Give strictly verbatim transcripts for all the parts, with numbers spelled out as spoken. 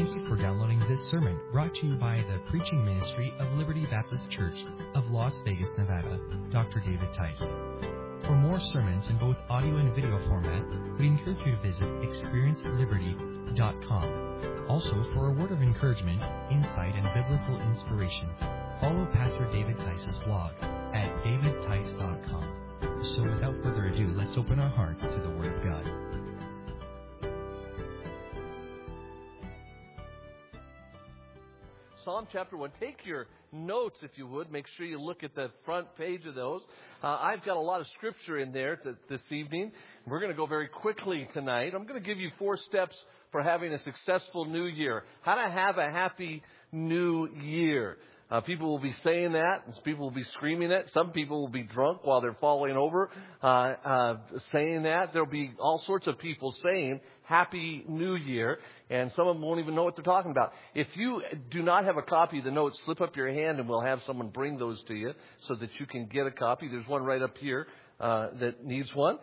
Thank you for downloading this sermon brought to you by the preaching ministry of Liberty Baptist Church of Las Vegas, Nevada, Doctor David Tice. For more sermons in both audio and video format, we encourage you to visit experience liberty dot com. Also, for a word of encouragement, insight, and biblical inspiration, follow Pastor David Tice's blog at david tice dot com. So without further ado, let's open our hearts to the Word of God. Psalm chapter one. Take your notes, if you would. Make sure you look at the front page of those. Uh, I've got a lot of scripture in there to, this evening. We're going to go very quickly tonight. I'm going to give you four steps for having a successful new year. How to have a happy new year. Uh, people will be saying that, and people will be screaming it. Some people will be drunk while they're falling over, uh, uh, saying that. There'll be all sorts of people saying Happy New Year, and some of them won't even know what they're talking about. If you do not have a copy of the notes, slip up your hand, and we'll have someone bring those to you so that you can get a copy. There's one right up here uh, that needs one.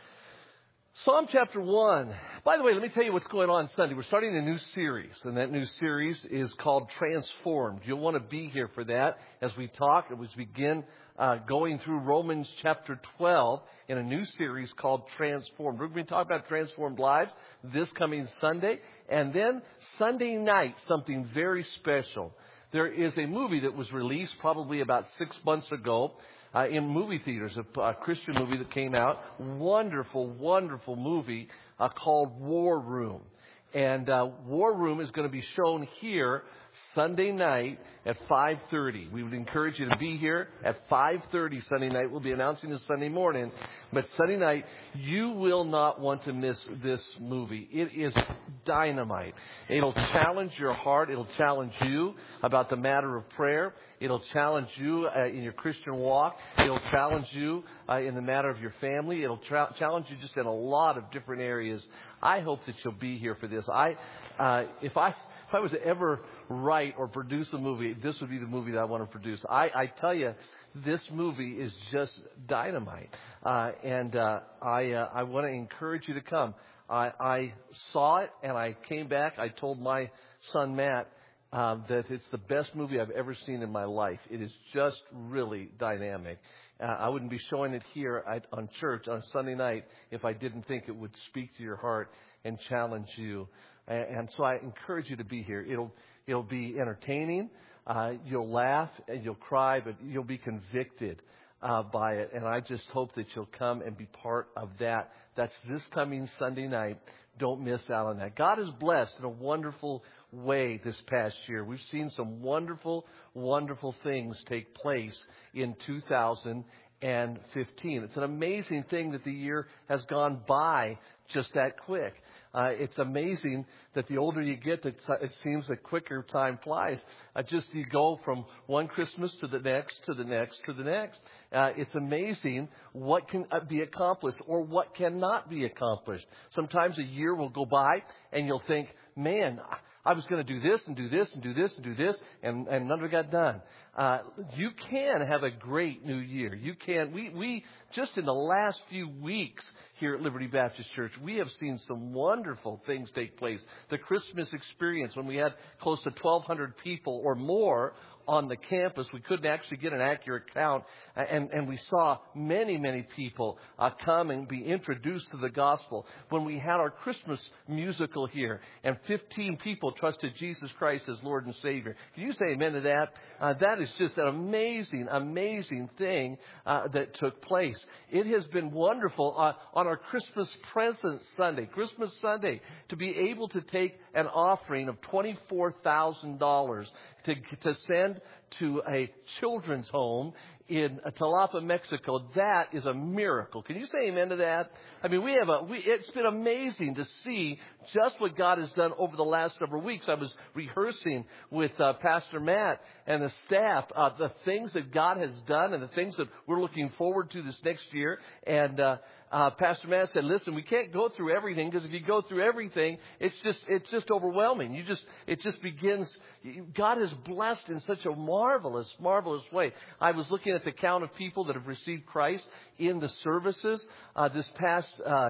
Psalm chapter one. By the way, let me tell you what's going on Sunday. We're starting a new series, and that new series is called Transformed. You'll want to be here for that as we talk, as we begin uh, going through Romans chapter twelve in a new series called Transformed. We're going to talk about transformed lives this coming Sunday, and then Sunday night, something very special. There is a movie that was released probably about six months ago. Uh, in movie theaters, a, a Christian movie that came out. Wonderful, wonderful movie uh, called War Room. And uh, War Room is going to be shown here Sunday night at five thirty. We would encourage you to be here at five thirty Sunday night. We'll be announcing this Sunday morning. But Sunday night, you will not want to miss this movie. It is dynamite. It'll challenge your heart. It'll challenge you about the matter of prayer. It'll challenge you uh, in your Christian walk. It'll challenge you uh, in the matter of your family. It'll tra- challenge you just in a lot of different areas. I hope that you'll be here for this. I, uh, if I... If I was to ever write or produce a movie, this would be the movie that I want to produce. I, I tell you, this movie is just dynamite. Uh, and uh, I, uh, I want to encourage you to come. I, I saw it and I came back. I told my son, Matt, uh, that it's the best movie I've ever seen in my life. It is just really dynamic. Uh, I wouldn't be showing it here at, on church on Sunday night if I didn't think it would speak to your heart and challenge you. And so I encourage you to be here. It'll it'll be entertaining. Uh, you'll laugh and you'll cry, but you'll be convicted uh, by it. And I just hope that you'll come and be part of that. That's this coming Sunday night. Don't miss out on that. God has blessed in a wonderful way this past year. We've seen some wonderful, wonderful things take place in two thousand fifteen. It's an amazing thing that the year has gone by just that quick. Uh, it's amazing that the older you get, that it seems that quicker time flies. Uh, just you go from one Christmas to the next, to the next, to the next. Uh, it's amazing what can be accomplished or what cannot be accomplished. Sometimes a year will go by and you'll think, man, I was going to do this and do this and do this and do this, and, and none of it got done. Uh, you can have a great new year. You can. We, we, just in the last few weeks here at Liberty Baptist Church, we have seen some wonderful things take place. The Christmas experience, when we had close to twelve hundred people or more on the campus, we couldn't actually get an accurate count, and, and we saw many, many people uh, come and be introduced to the gospel. When we had our Christmas musical here, and fifteen people trusted Jesus Christ as Lord and Savior. Can you say amen to that? Uh, that is just an amazing, amazing thing uh, that took place. It has been wonderful uh, on our Christmas present Sunday, Christmas Sunday, to be able to take an offering of twenty-four thousand dollars to, to send to a children's home in Tlapa, Mexico. That is a miracle. Can you say amen to that? I mean, we have a, we, it's been amazing to see just what God has done over the last several weeks. I was rehearsing with uh, Pastor Matt and the staff, uh, the things that God has done and the things that we're looking forward to this next year. And, uh, Uh, Pastor Matt said, listen, we can't go through everything, because if you go through everything, it's just it's just overwhelming. You just it just begins. God is blessed in such a marvelous, marvelous way. I was looking at the count of people that have received Christ in the services uh, this past uh,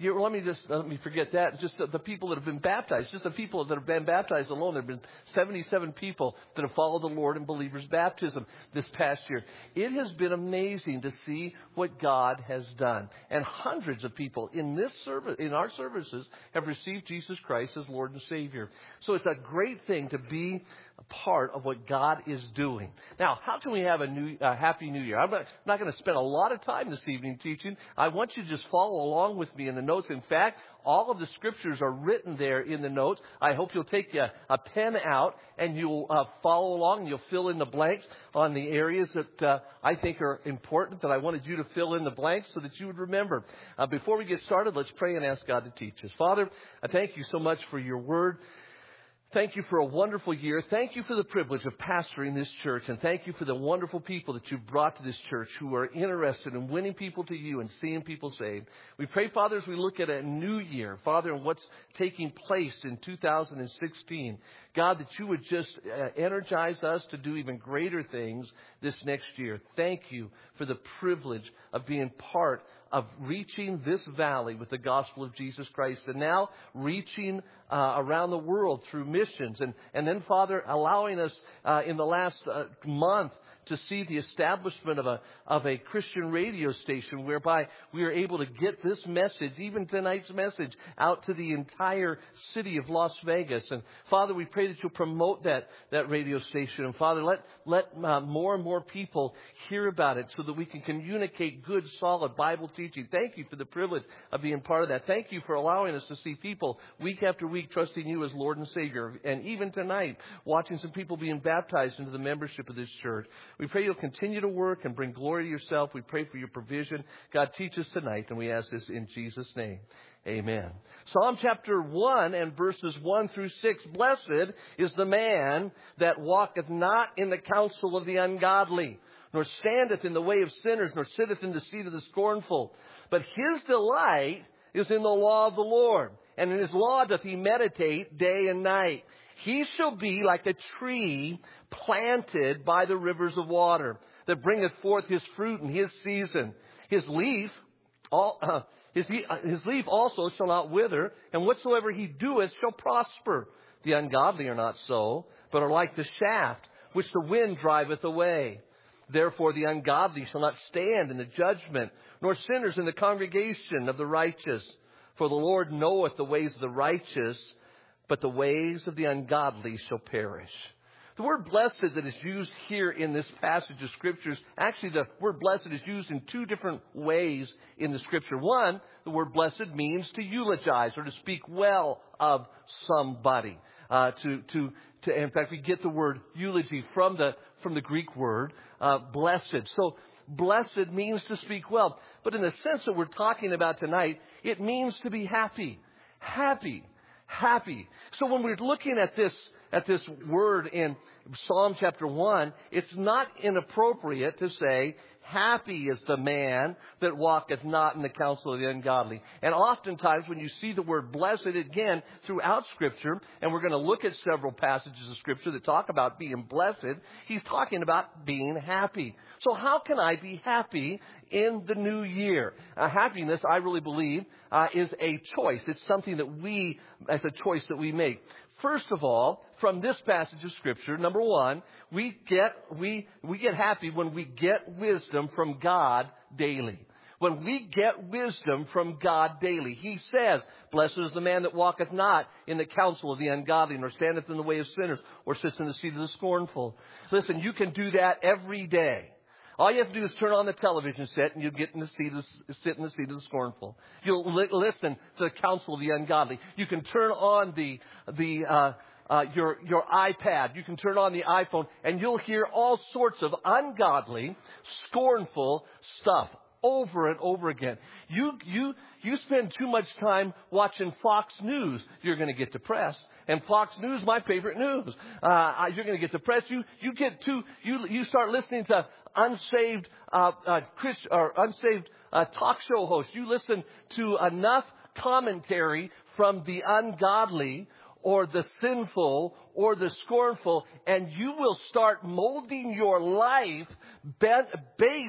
you, let me just, let me forget that. Just the, the people that have been baptized, just the people that have been baptized alone. There have been seventy-seven people that have followed the Lord in believers' baptism this past year. It has been amazing to see what God has done. And hundreds of people in this service, in our services, have received Jesus Christ as Lord and Savior. So it's a great thing to be a part of what God is doing. Now, how can we have a new, uh, happy New Year? I'm not, not going to spend a lot of time this evening teaching. I want you to just follow along with me in the notes. In fact, all of the scriptures are written there in the notes. I hope you'll take a, a pen out and you'll uh, follow along and you'll fill in the blanks on the areas that uh, I think are important, that I wanted you to fill in the blanks so that you would remember. Uh, before we get started, let's pray and ask God to teach us. Father, I thank you so much for your word. Thank you for a wonderful year. Thank you for the privilege of pastoring this church. And thank you for the wonderful people that you've brought to this church who are interested in winning people to you and seeing people saved. We pray, Father, as we look at a new year, Father, and what's taking place in two thousand sixteen, God, that you would just uh, energize us to do even greater things this next year. Thank you for the privilege of being part of reaching this valley with the gospel of Jesus Christ, and now reaching uh, around the world through missions. And, and then, Father, allowing us uh, in the last uh, month to see the establishment of a of a Christian radio station whereby we are able to get this message, even tonight's message, out to the entire city of Las Vegas. And Father, we pray that you'll promote that that radio station. And Father, let let uh, more and more people hear about it so that we can communicate good, solid Bible teaching. Thank you for the privilege of being part of that. Thank you for allowing us to see people week after week trusting you as Lord and Savior. And even tonight, watching some people being baptized into the membership of this church. We pray you'll continue to work and bring glory to yourself. We pray for your provision. God, teach us tonight, and we ask this in Jesus' name. Amen. Psalm chapter one and verses one through six. Blessed is the man that walketh not in the counsel of the ungodly, nor standeth in the way of sinners, nor sitteth in the seat of the scornful. But his delight is in the law of the Lord, and in his law doth he meditate day and night. He shall be like a tree planted by the rivers of water, that bringeth forth his fruit in his season. His leaf, all, uh, his, his leaf also shall not wither, and whatsoever he doeth shall prosper. The ungodly are not so, but are like the shaft which the wind driveth away. Therefore the ungodly shall not stand in the judgment, nor sinners in the congregation of the righteous. For the Lord knoweth the ways of the righteous, but the ways of the ungodly shall perish. The word blessed that is used here in this passage of Scriptures, actually the word blessed is used in two different ways in the Scripture. One, the word blessed means to eulogize or to speak well of somebody. Uh, to, to, to, in fact, we get the word eulogy from the, from the Greek word, uh, blessed. So blessed means to speak well. But in the sense that we're talking about tonight, it means to be happy. Happy. Happy. So when we're looking at this at this word in Psalm chapter one, it's not inappropriate to say, happy is the man that walketh not in the counsel of the ungodly. And oftentimes when you see the word blessed again throughout Scripture, and we're going to look at several passages of Scripture that talk about being blessed, he's talking about being happy. So how can I be happy in the new year? Uh, happiness, I really believe, uh, is a choice. It's something that we, as a choice that we make. First of all, from this passage of Scripture, number one, we get we we get happy when we get wisdom from God daily. When we get wisdom from God daily. He says, blessed is the man that walketh not in the counsel of the ungodly, nor standeth in the way of sinners, or sits in the seat of the scornful. Listen, you can do that every day. All you have to do is turn on the television set and you'll get in the seat of, sit in the seat of the scornful. You'll li- listen to the counsel of the ungodly. You can turn on the, the, uh, uh, your, your iPad. You can turn on the iPhone and you'll hear all sorts of ungodly, scornful stuff over and over again. You, you, you spend too much time watching Fox News, you're going to get depressed. And Fox News, my favorite news. Uh, you're going to get depressed. You, you get too, you, you start listening to unsaved, uh, uh, Christ, or unsaved, uh, talk show hosts. You listen to enough commentary from the ungodly or the sinful or the scornful, and you will start molding your life based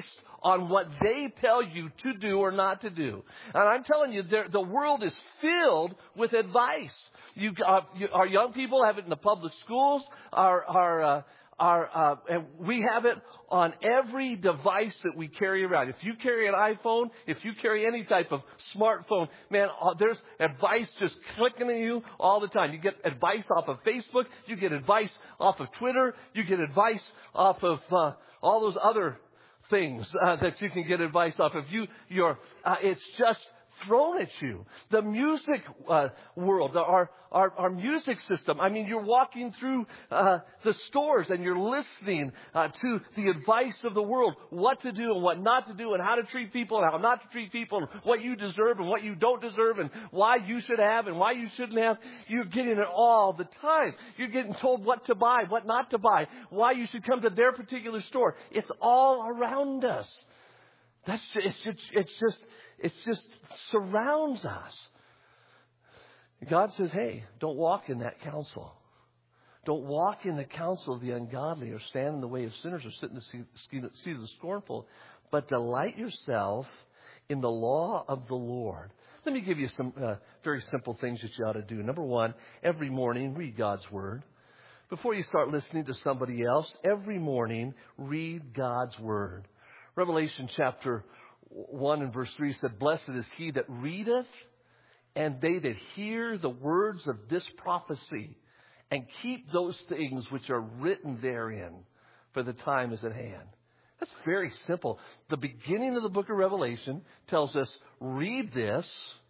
on what they tell you to do or not to do. And I'm telling you, the world is filled with advice. You, uh, you, our young people have it in the public schools. Our, our, uh, our, uh, and we have it on every device that we carry around. If you carry an iPhone, if you carry any type of smartphone, man, uh, there's advice just clicking at you all the time. You get advice off of Facebook. You get advice off of Twitter. You get advice off of uh, all those other things uh, that you can get advice off of. You, you're, uh, it's just thrown at you. The music uh, world, our, our our music system. I mean, you're walking through uh, the stores and you're listening uh, to the advice of the world, what to do and what not to do, and how to treat people and how not to treat people, and what you deserve and what you don't deserve, and why you should have and why you shouldn't have. You're getting it all the time. You're getting told what to buy, what not to buy, why you should come to their particular store. It's all around us. That's it's just, it's just It just surrounds us. God says, hey, don't walk in that counsel. Don't walk in the counsel of the ungodly, or stand in the way of sinners, or sit in the seat of the scornful, but delight yourself in the law of the Lord. Let me give you some uh, very simple things that you ought to do. Number one, every morning, read God's Word. Before you start listening to somebody else, every morning, read God's Word. Revelation chapter one and verse three said, blessed is he that readeth, and they that hear the words of this prophecy, and keep those things which are written therein, for the time is at hand. That's very simple. The beginning of the book of Revelation tells us, read this,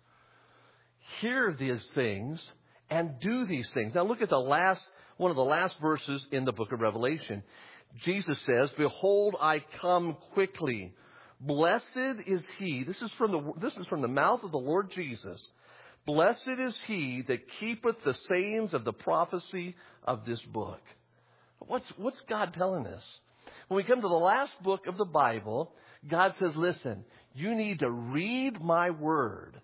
hear these things, and do these things. Now look at the last, one of the last verses in the book of Revelation. Jesus says, behold, I come quickly. Blessed is he. This is from the this is from the mouth of the Lord Jesus. Blessed is he that keepeth the sayings of the prophecy of this book. What's what's God telling us? When we come to the last book of the Bible, God says, listen, you need to read my word.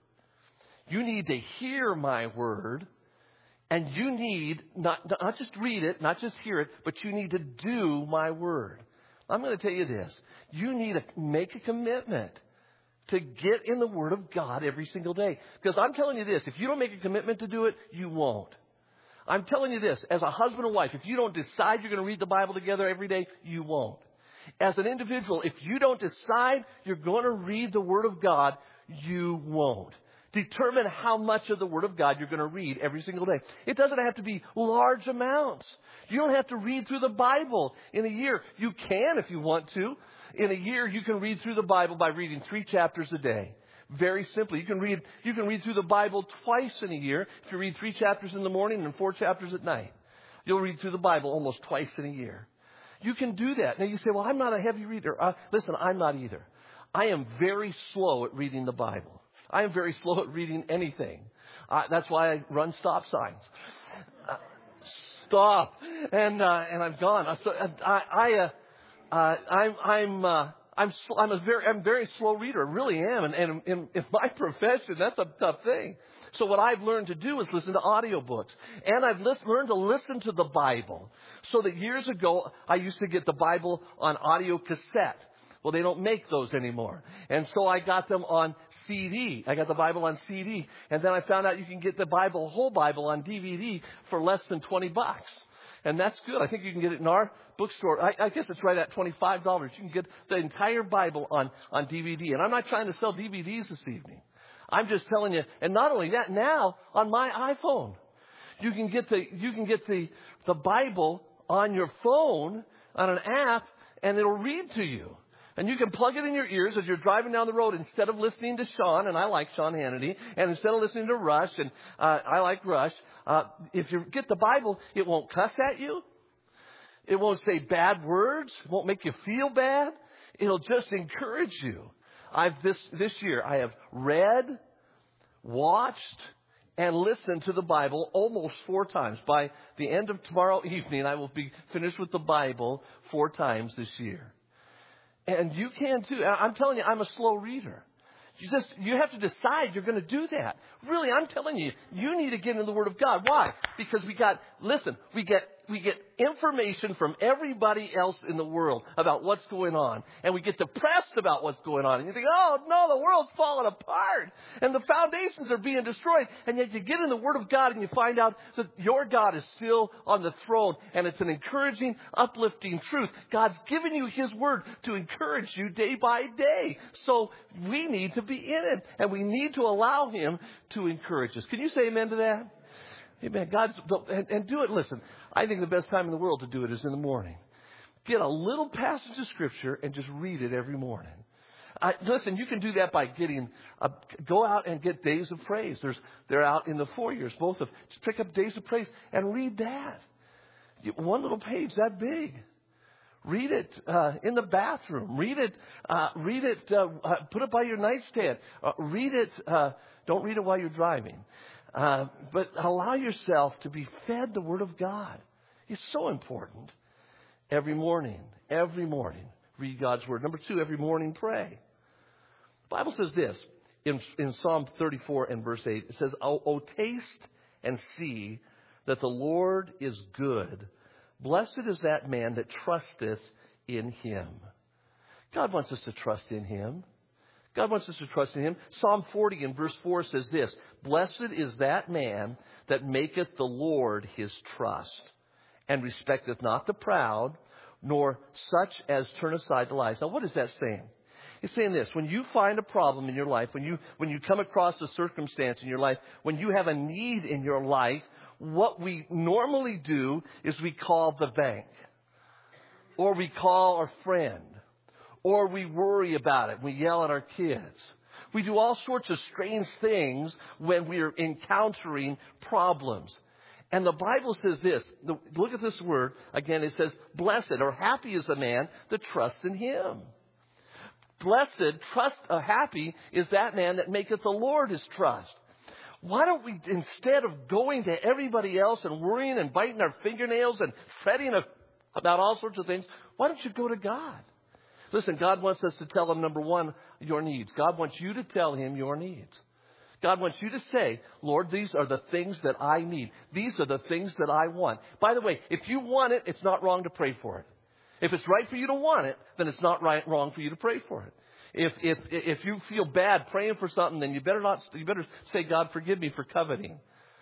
You need to hear my word. And you need not, not just read it, not just hear it, but you need to do my word. I'm going to tell you this. You need to make a commitment to get in the Word of God every single day. Because I'm telling you this, if you don't make a commitment to do it, you won't. I'm telling you this, as a husband and wife, if you don't decide you're going to read the Bible together every day, you won't. As an individual, if you don't decide you're going to read the Word of God, you won't. Determine how much of the Word of God you're going to read every single day. It doesn't have to be large amounts. You don't have to read through the Bible in a year. You can if you want to. In a year, you can read through the Bible by reading three chapters a day. Very simply. You can read, you can read through the Bible twice in a year if you read three chapters in the morning and four chapters at night. You'll read through the Bible almost twice in a year. You can do that. Now you say, well, I'm not a heavy reader. Uh, listen, I'm not either. I am very slow at reading the Bible. I am very slow at reading anything. Uh, that's why I run stop signs. Uh, stop. And, uh, and I'm gone. Uh, so, uh, I, I, uh, uh, I'm, I'm, uh, I'm, sl- I'm a very, I'm a very slow reader. I really am. And, and in, in my profession, that's a tough thing. So what I've learned to do is listen to audiobooks. And I've list, learned to listen to the Bible. So that years ago, I used to get the Bible on audio cassette. Well, they don't make those anymore. And so I got them on C D. I got the Bible on C D. And then I found out you can get the Bible, whole Bible on D V D for less than twenty bucks. And that's good. I think you can get it in our bookstore. I, I guess it's right at twenty-five dollars. You can get the entire Bible on, on D V D. And I'm not trying to sell D V Ds this evening. I'm just telling you. And not only that, now on my iPhone, you can get the, you can get the, the Bible on your phone on an app, and it'll read to you. And you can plug it in your ears as you're driving down the road instead of listening to Sean, and I like Sean Hannity, and instead of listening to Rush, and uh, I like Rush. Uh, if you get the Bible, it won't cuss at you. It won't say bad words. It won't make you feel bad. It'll just encourage you. I've this this year I have read, watched, and listened to the Bible almost four times. By the end of tomorrow evening, I will be finished with the Bible four times this year. And you can too. I'm telling you, I'm a slow reader. You just, you have to decide you're going to do that. Really, I'm telling you, you need to get in the Word of God. Why? Because we got, listen, we get we get information from everybody else in the world about what's going on. And we get depressed about what's going on. And you think, oh, no, the world's falling apart. And the foundations are being destroyed. And yet you get in the Word of God and you find out that your God is still on the throne. And it's an encouraging, uplifting truth. God's given you His Word to encourage you day by day. So we need to be in it. And we need to allow Him to encourage us. Can you say amen to that? Amen. God's, and, and do it. Listen, I think the best time in the world to do it is in the morning. Get a little passage of Scripture and just read it every morning. I, listen, you can do that by getting, a, go out and get Days of Praise. There's, they're out in the foyers, both of. Just pick up Days of Praise and read that. One little page that big. Read it uh, in the bathroom. Read it. Uh, read it. Uh, uh, put it by your nightstand. Uh, read it. Uh, don't read it while you're driving. Uh, but allow yourself to be fed the Word of God. It's so important. Every morning, every morning, read God's Word. Number two, every morning pray. The Bible says this in, in Psalm thirty-four and verse eight. It says, oh, oh, taste and see that the Lord is good. Blessed is that man that trusteth in Him. God wants us to trust in Him. God wants us to trust in Him. Psalm forty and verse four says this, blessed is that man that maketh the Lord his trust, and respecteth not the proud, nor such as turn aside the lies. Now, what is that saying? It's saying this, when you find a problem in your life, when you, when you come across a circumstance in your life, when you have a need in your life, what we normally do is we call the bank, or we call our friend, or we worry about it. We yell at our kids. We do all sorts of strange things when we are encountering problems. And the Bible says this. Look at this word. Again, it says, blessed or happy is the man that trusts in Him. Blessed, trust, uh, happy is that man that maketh the Lord his trust. Why don't we, instead of going to everybody else and worrying and biting our fingernails and fretting about all sorts of things, why don't you go to God? Listen, God wants us to tell Him, number one, your needs. God wants you to tell Him your needs. God wants you to say, Lord, these are the things that I need. These are the things that I want. By the way, if you want it, it's not wrong to pray for it. If it's right for you to want it, then it's not right, wrong for you to pray for it. If, if, if you feel bad praying for something, then you better not, you better say, God, forgive me for coveting.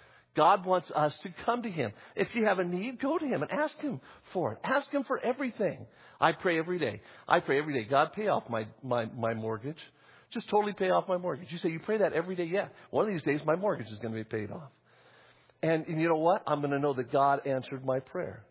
God wants us to come to Him. If you have a need, go to Him and ask Him for it. Ask Him for everything. I pray every day. I pray every day. God, pay off my, my, my mortgage. Just totally pay off my mortgage. You say, you pray that every day? Yeah. One of these days, my mortgage is going to be paid off. And, and you know what? I'm going to know that God answered my prayer.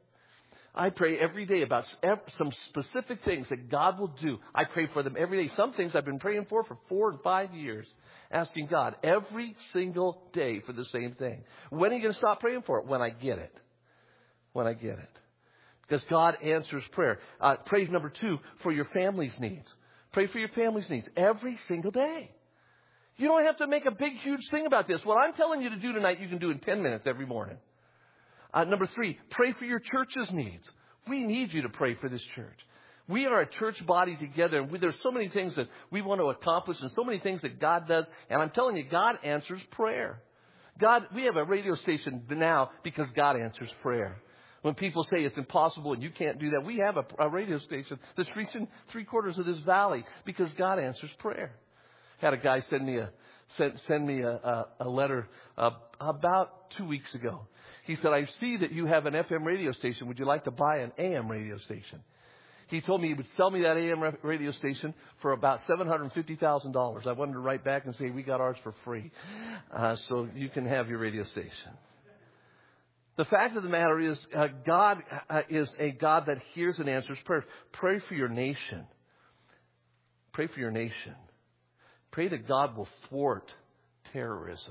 I pray every day about some specific things that God will do. I pray for them every day. Some things I've been praying for for four and five years. Asking God every single day for the same thing. When are you going to stop praying for it? When I get it. When I get it. Because God answers prayer. Uh, pray, number two, for your family's needs. Pray for your family's needs every single day. You don't have to make a big, huge thing about this. What I'm telling you to do tonight, you can do in ten minutes every morning. Uh, number three, pray for your church's needs. We need you to pray for this church. We are a church body together, and we, there's so many things that we want to accomplish and so many things that God does. And I'm telling you, God answers prayer. God, we have a radio station now because God answers prayer. When people say it's impossible and you can't do that, we have a, a radio station that's reaching three quarters of this valley because God answers prayer. Had a guy send me a send, send me a, a, a letter uh, about two weeks ago. He said, I see that you have an F M radio station. Would you like to buy an A M radio station? He told me he would sell me that A M radio station for about seven hundred fifty thousand dollars. I wanted to write back and say, we got ours for free. Uh, so you can have your radio station. The fact of the matter is, uh, God uh, is a God that hears and answers prayers. Pray for your nation. Pray for your nation. Pray that God will thwart terrorism.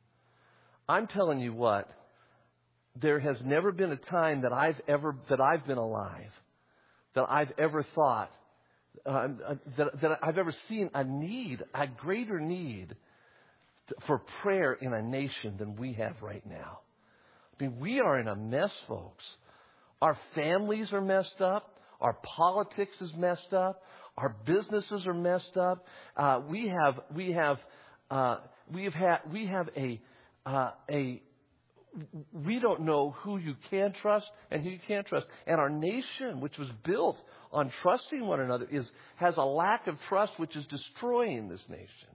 I'm telling you what, there has never been a time that I've ever, that I've been alive, that I've ever thought, uh, that, that I've ever seen a need, a greater need for prayer in a nation than we have right now. I mean, we are in a mess, folks. Our families are messed up. Our politics is messed up. Our businesses are messed up. Uh, we have, we have, uh, we have had, we have a, uh, a we don't know who you can trust and who you can't trust. And our nation, which was built on trusting one another, is has a lack of trust which is destroying this nation.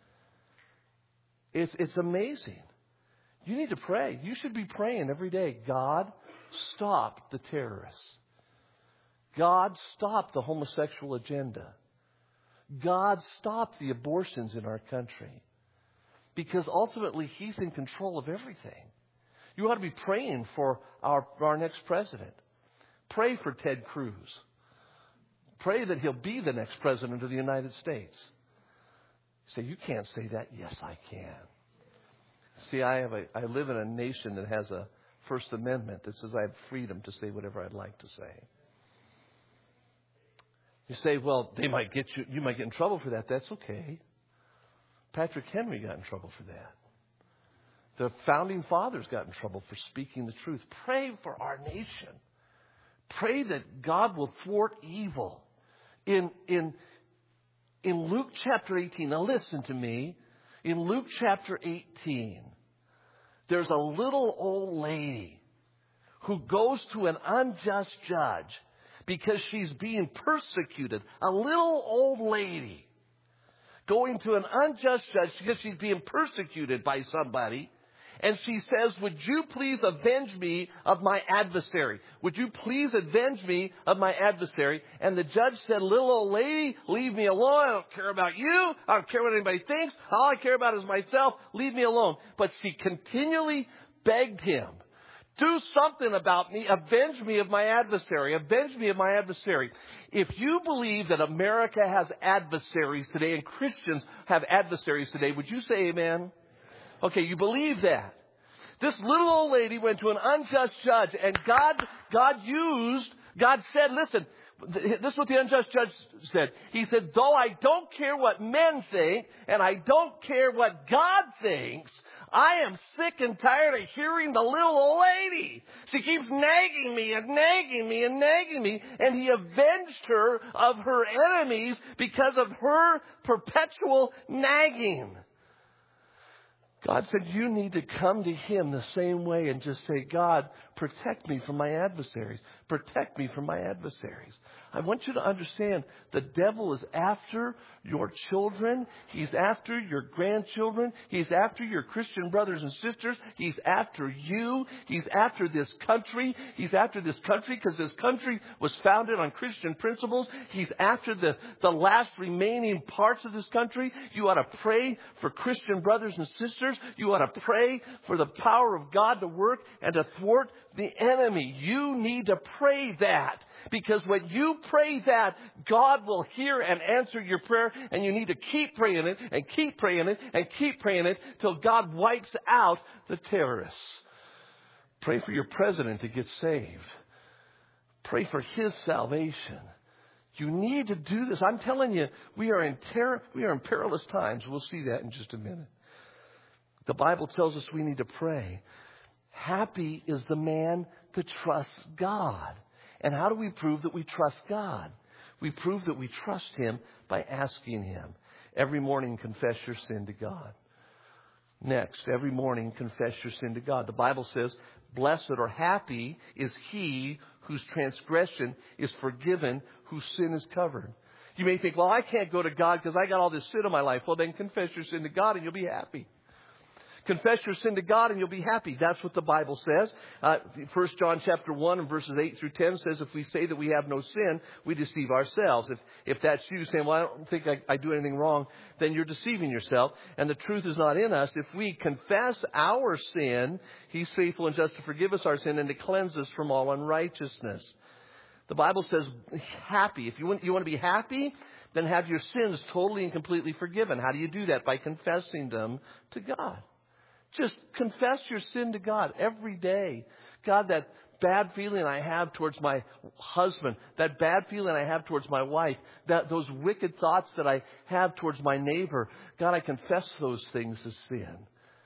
It's, it's amazing. You need to pray. You should be praying every day. God, stop the terrorists. God, stop the homosexual agenda. God, stop the abortions in our country. Because ultimately, He's in control of everything. You ought to be praying for our, our next president. Pray for Ted Cruz. Pray that he'll be the next president of the United States. You say, you can't say that. Yes, I can. See, I have a, I live in a nation that has a First Amendment that says I have freedom to say whatever I'd like to say. You say, well, they might get you, you might get in trouble for that. That's okay. Patrick Henry got in trouble for that. The founding fathers got in trouble for speaking the truth. Pray for our nation. Pray that God will thwart evil. In, in, in Luke chapter eighteen, now listen to me. In Luke chapter eighteen, there's a little old lady who goes to an unjust judge because she's being persecuted. A little old lady going to an unjust judge because she's being persecuted by somebody. And she says, would you please avenge me of my adversary? Would you please avenge me of my adversary? And the judge said, little old lady, leave me alone. I don't care about you. I don't care what anybody thinks. All I care about is myself. Leave me alone. But she continually begged him, do something about me. Avenge me of my adversary. Avenge me of my adversary. If you believe that America has adversaries today and Christians have adversaries today, would you say amen? Okay, you believe that. This little old lady went to an unjust judge, and God, God used, God said, listen, this is what the unjust judge said. He said, though I don't care what men think, and I don't care what God thinks, I am sick and tired of hearing the little old lady. She keeps nagging me and nagging me and nagging me. And he avenged her of her enemies because of her perpetual nagging. God said, you need to come to Him the same way and just say, God, protect me from my adversaries. Protect me from my adversaries. I want you to understand the devil is after your children. He's after your grandchildren. He's after your Christian brothers and sisters. He's after you. He's after this country. He's after this country because this country was founded on Christian principles. He's after the, the last remaining parts of this country. You ought to pray for Christian brothers and sisters. You ought to pray for the power of God to work and to thwart the enemy. You need to pray that. Because when you pray that, God will hear and answer your prayer. And you need to keep praying it and keep praying it and keep praying it till God wipes out the terrorists. Pray for your president to get saved. Pray for his salvation. You need to do this. I'm telling you, we are in terror, we are in perilous times. We'll see that in just a minute. The Bible tells us we need to pray. Happy is the man that trusts God. And how do we prove that we trust God? We prove that we trust Him by asking Him. Every morning, confess your sin to God. Next, every morning, confess your sin to God. The Bible says, blessed or happy is he whose transgression is forgiven, whose sin is covered. You may think, well, I can't go to God because I got all this sin in my life. Well, then confess your sin to God and you'll be happy. Confess your sin to God and you'll be happy. That's what the Bible says. Uh, First John chapter one and verses eight through ten says, if we say that we have no sin, we deceive ourselves. If if that's you saying, well, I don't think I, I do anything wrong, then you're deceiving yourself. And the truth is not in us. If we confess our sin, He's faithful and just to forgive us our sin and to cleanse us from all unrighteousness. The Bible says, happy. If you want, you want to be happy, then have your sins totally and completely forgiven. How do you do that? By confessing them to God. Just confess your sin to God every day. God, that bad feeling I have towards my husband, that bad feeling I have towards my wife, that those wicked thoughts that I have towards my neighbor, God, I confess those things as sin.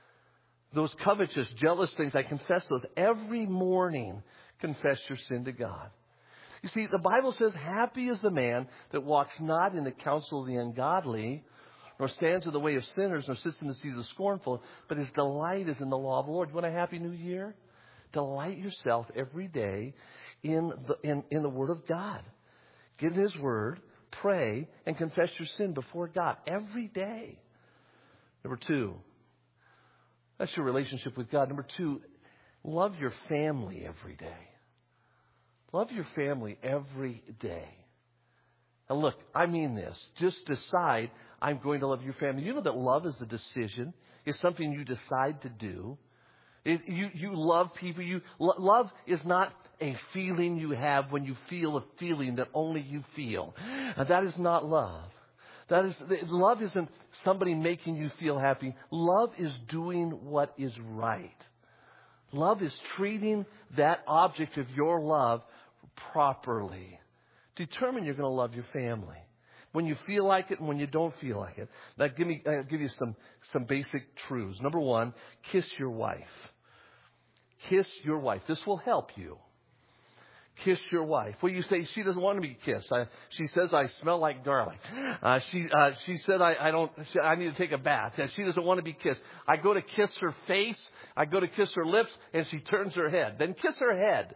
Those covetous, jealous things, I confess those. Every morning, confess your sin to God. You see, the Bible says, happy is the man that walks not in the counsel of the ungodly, nor stands in the way of sinners, nor sits in the seat of the scornful, but his delight is in the law of the Lord. You want a happy new year? Delight yourself every day in the, in, in the Word of God. Get in His Word, pray, and confess your sin before God every day. Number two, that's your relationship with God. Number two, love your family every day. Love your family every day. Now look, I mean this. Just decide I'm going to love your family. You know that love is a decision. It's something you decide to do. It, you, you love people. You lo- Love is not a feeling you have when you feel a feeling that only you feel. Uh, that is not love. That is, love isn't somebody making you feel happy. Love is doing what is right. Love is treating that object of your love properly. Determine you're going to love your family when you feel like it and when you don't feel like it. Now, give me, I'll give you some, some basic truths. Number one, kiss your wife. Kiss your wife. This will help you. Kiss your wife. Well, you say she doesn't want to be kissed. I, she says I smell like garlic. Uh, she uh, she said I, I don't. She, I need to take a bath. And she doesn't want to be kissed. I go to kiss her face. I go to kiss her lips, and she turns her head. Then kiss her head.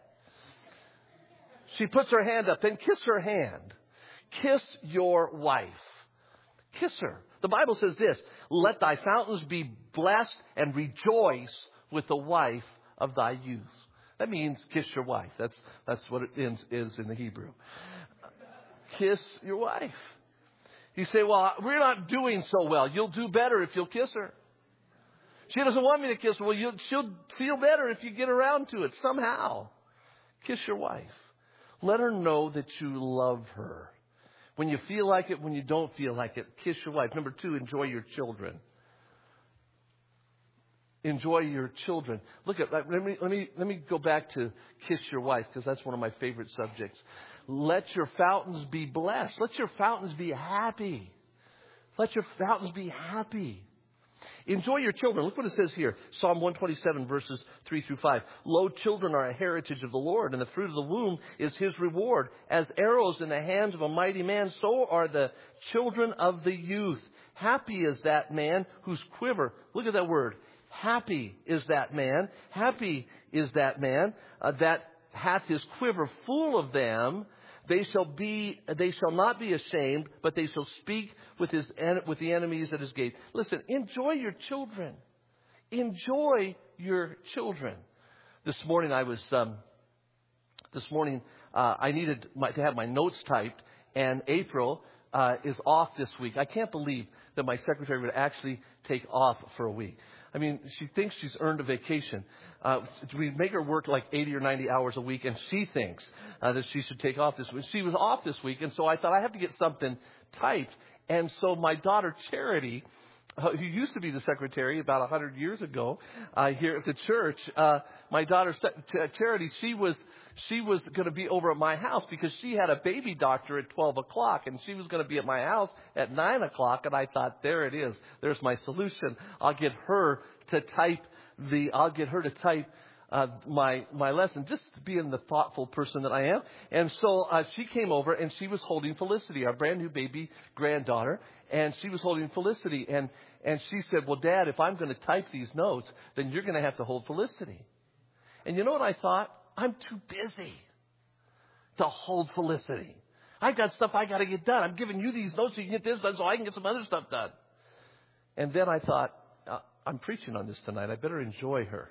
She puts her hand up. Then kiss her hand. Kiss your wife. Kiss her. The Bible says this: "Let thy fountains be blessed, and rejoice with the wife of thy youth." That means kiss your wife. That's that's what it is, is in the Hebrew. Kiss your wife. You say, well, we're not doing so well. You'll do better if you'll kiss her. She doesn't want me to kiss her. Well, you'll, she'll feel better if you get around to it somehow. Kiss your wife. Let her know that you love her. When you feel like it, when you don't feel like it, kiss your wife. Number two, enjoy your children. Enjoy your children. Look at let me let me let me go back to kiss your wife, because that's one of my favorite subjects. Let your fountains be blessed. Let your fountains be happy. Let your fountains be happy. Enjoy your children. Look what it says here. Psalm one twenty-seven, verses three through five. Lo, children are a heritage of the Lord, and the fruit of the womb is His reward. As arrows in the hands of a mighty man, so are the children of the youth. Happy is that man whose quiver, look at that word, happy is that man, happy is that man uh, that hath his quiver full of them. They shall be, they shall not be ashamed, but they shall speak with his with the enemies at his gate. Listen, enjoy your children. Enjoy your children. This morning I was, um, this morning uh, I needed my, to have my notes typed, and April uh, is off this week. I can't believe that my secretary would actually take off for a week. I mean, she thinks she's earned a vacation. Uh, we make her work like eighty or ninety hours a week, and she thinks uh, that she should take off this week. She was off this week, and so I thought I have to get something typed. And so my daughter, Charity, uh, who used to be the secretary about one hundred years ago uh, here at the church, uh, my daughter, Charity, she was she was going to be over at my house because she had a baby doctor at twelve o'clock, and she was going to be at my house at nine o'clock. And I thought, there it is. There's my solution. I'll get her to type the, I'll get her to type uh, my, my lesson, just being the thoughtful person that I am. And so uh, she came over, and she was holding Felicity, our brand new baby granddaughter, and she was holding Felicity. And, and she said, well, Dad, if I'm going to type these notes, then you're going to have to hold Felicity. And you know what I thought? I'm too busy to hold Felicity. I've got stuff I got to get done. I'm giving you these notes so you can get this done so I can get some other stuff done. And then I thought, uh, I'm preaching on this tonight. I better enjoy her.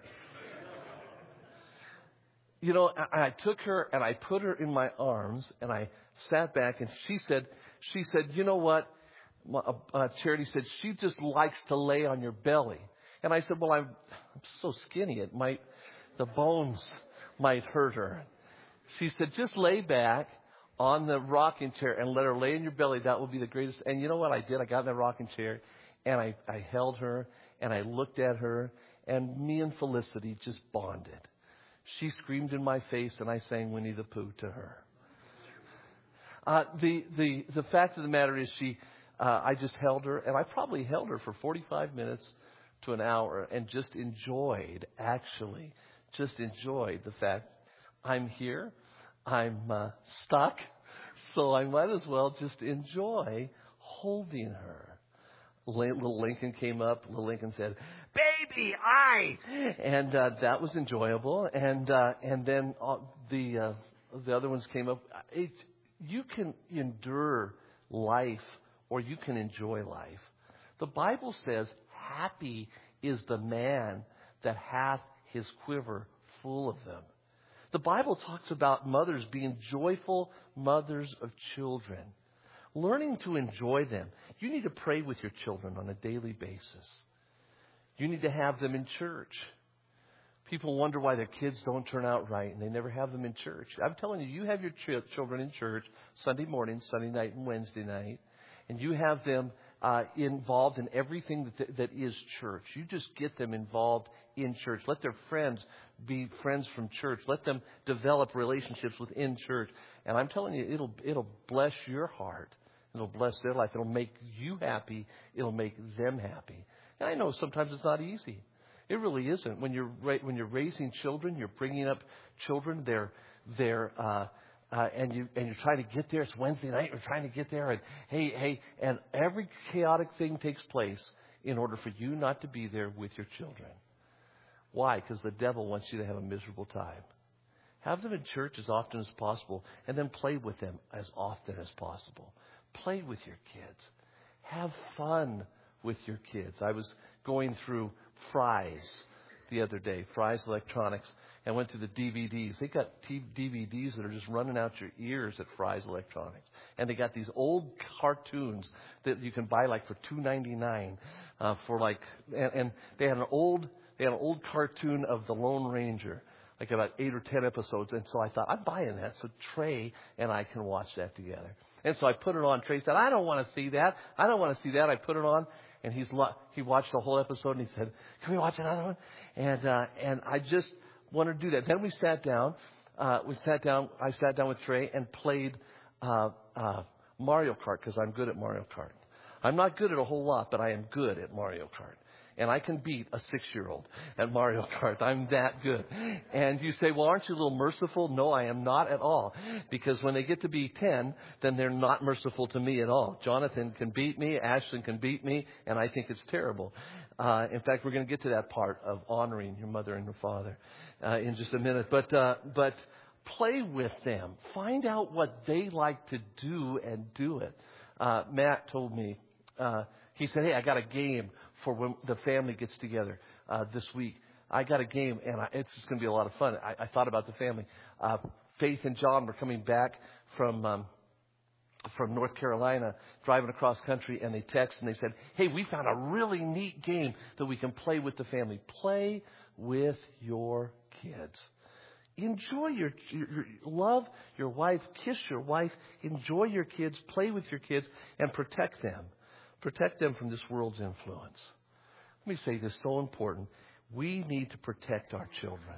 You know, I, I took her and I put her in my arms, and I sat back, and she said, she said, you know what? My, uh, Charity said, she just likes to lay on your belly. And I said, well, I'm, I'm so skinny. It might, the bones might hurt her. She said, just lay back on the rocking chair and let her lay in your belly. That will be the greatest. And you know what I did? I got in that rocking chair, and I, I held her, and I looked at her, and me and Felicity just bonded. She screamed in my face, and I sang Winnie the Pooh to her. Uh, the, the, the fact of the matter is she, uh, I just held her, and I probably held her for forty-five minutes to an hour and just enjoyed, actually, just enjoyed the fact I'm here, I'm uh, stuck, so I might as well just enjoy holding her. little Lincoln came up. Little Lincoln said, "Baby, I," and uh, that was enjoyable. And uh, and then uh, the uh, the other ones came up. It, you can endure life, or you can enjoy life. The Bible says, "Happy is the man that hath his quiver full of them." The Bible talks about mothers being joyful mothers of children. Learning to enjoy them. You need to pray with your children on a daily basis. You need to have them in church. People wonder why their kids don't turn out right, and they never have them in church. I'm telling you, you have your ch- children in church Sunday morning, Sunday night, and Wednesday night, and you have them uh, involved in everything that, that is church. You just get them involved in church. Let their friends be friends from church. Let them develop relationships within church. And I'm telling you, it'll it'll bless your heart. It'll bless their life. It'll make you happy. It'll make them happy. And I know sometimes it's not easy. It really isn't. When you're when you're raising children, you're bringing up children. They're they're uh, uh, and you and you're trying to get there. It's Wednesday night. You're trying to get there, and hey hey, and every chaotic thing takes place in order for you not to be there with your children. Why? Because the devil wants you to have a miserable time. Have them in church as often as possible, and then play with them as often as possible. Play with your kids. Have fun with your kids. I was going through Fry's the other day, Fry's Electronics, and went through the D V Ds. They got D V Ds that are just running out your ears at Fry's Electronics. And they got these old cartoons that you can buy like for two ninety-nine uh, for like, and, and they had an old, they had an old cartoon of the Lone Ranger, like about eight or ten episodes. And so I thought, I'm buying that so Trey and I can watch that together. And so I put it on. Trey said, I don't want to see that. I don't want to see that. I put it on, and he's he watched the whole episode, and he said, can we watch another one? And uh, and I just wanted to do that. Then we sat down. Uh, we sat down. I sat down with Trey and played uh, uh, Mario Kart because I'm good at Mario Kart. I'm not good at a whole lot, but I am good at Mario Kart. And I can beat a six-year-old at Mario Kart. I'm that good. And you say, well, aren't you a little merciful? No, I am not at all. Because when they get to be ten, then they're not merciful to me at all. Jonathan can beat me. Ashlyn can beat me. And I think it's terrible. Uh, in fact, we're going to get to that part of honoring your mother and your father uh, in just a minute. But, uh, but play with them. Find out what they like to do and do it. Uh, Matt told me, uh, he said, hey, I got a game for when the family gets together uh, this week. I got a game, and I, it's just going to be a lot of fun. I, I thought about the family. Uh, Faith and John were coming back from um, from North Carolina, driving across country, and they texted and they said, hey, we found a really neat game that we can play with the family. Play with your kids. Enjoy your, your, your love your wife, kiss your wife, enjoy your kids, play with your kids, and protect them. Protect them from this world's influence. Let me say this, so important. We need to protect our children.